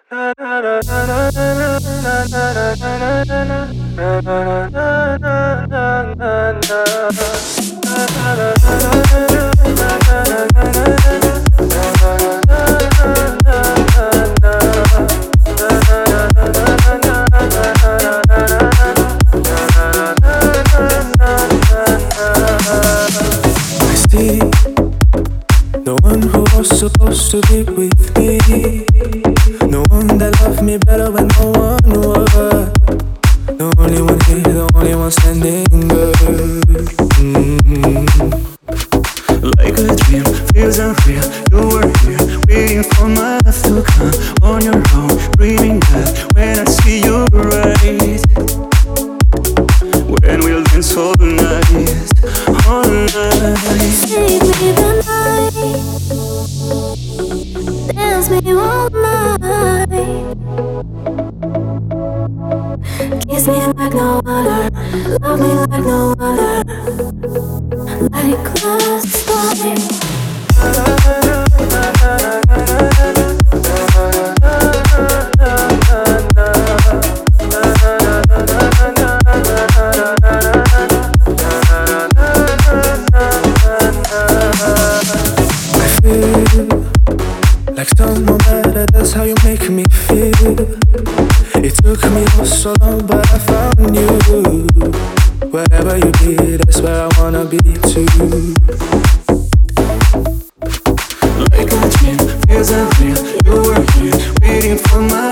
see no one who was supposed to be with me. No one that loved me better when no one was. The only one here, the only one standing, girl. Like a dream, feels unreal. You were here, waiting for my love to come on your own, dreaming that when I see you right, when we'll dance all night, all night. Save me the night, dance me all night, kiss me like no other, love me like no other, like last time. Like someone better, that's how you make me feel. It took me so long, but I found you. Wherever you be, that's where I wanna be too. Like a dream, feels unreal. You were here, waiting for my